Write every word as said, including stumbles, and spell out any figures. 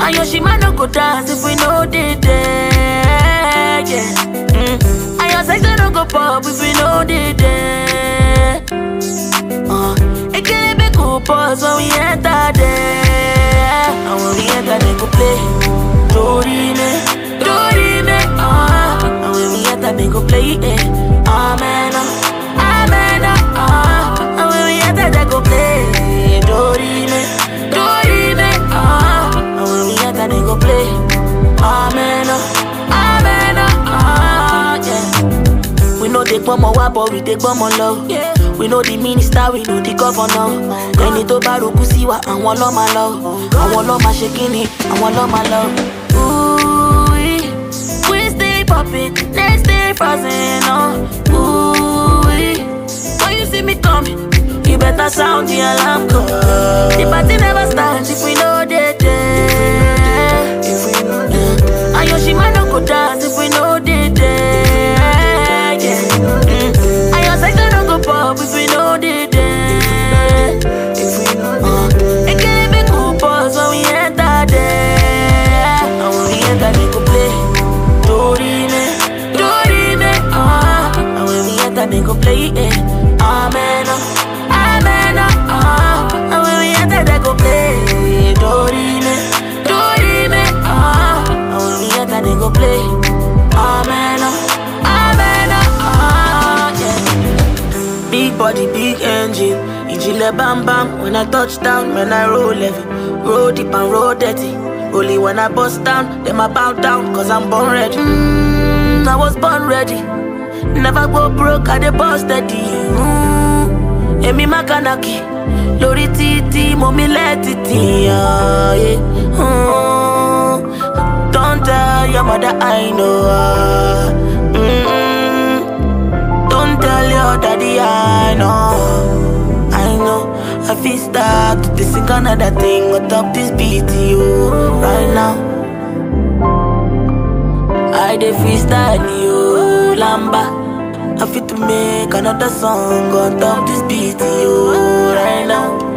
And your shima no go dance if we know they there, yeah. Mm. And your sex no go pop if we know they there. Uh, it can't be cool pause when we enter there. And when we enter they go play Dorime, Dorime, ah. Uh. And when we enter they go play it, eh. Amen, amen, ah. Uh. And when we enter they go play Dorime, Dorime, ah. Uh. And when we enter they go play Amen, amen, ah. Uh. Yeah. We know they come more, but we take more love. Yeah. We know the minister, we know the governor. Ẹni tó bá rògbò sí wa, àwọn ló máa lọ. Àwọn ló máa ṣe kíni, àwọn ló máa lọ. Ooh, we, we stay poppin', next day frozen, oh. Ooh, we, when you see me coming, you better sound the alarm call. The party never starts if we know they there. If we know they there. And your shima no go dance if we know they there. Yeah. Mm. And your sex no go pop if we know they there. If we know uh. It can't be cool pause when we enter there. And when we enter they go play Dorime, Dorime, ah. And when we enter they go play it, eh. Amen, amen, ah. And when we enter they go play Dorime, Dorime, ah. And when we enter they go play Amen, amen, ah. Yeah. Big body, big engine, Ijile bam bam. When I touch down, when I roll heavy, roll deep and roll dirty. Only when I bust down, them I bow down, cause I'm born ready. Mm, I was born ready. Never go broke, I dey bust steady. Mm, Emi Makanaki, Lori Titi, Mommy let it in, yeah, yeah. Mm, don't tell your mother I know. Uh, mm, don't tell your daddy I know. I know. I feel start to sing another thing on top this beat, you right now. I dey freestyle you, Lamba. I fit to make another song on top this beat, you right now.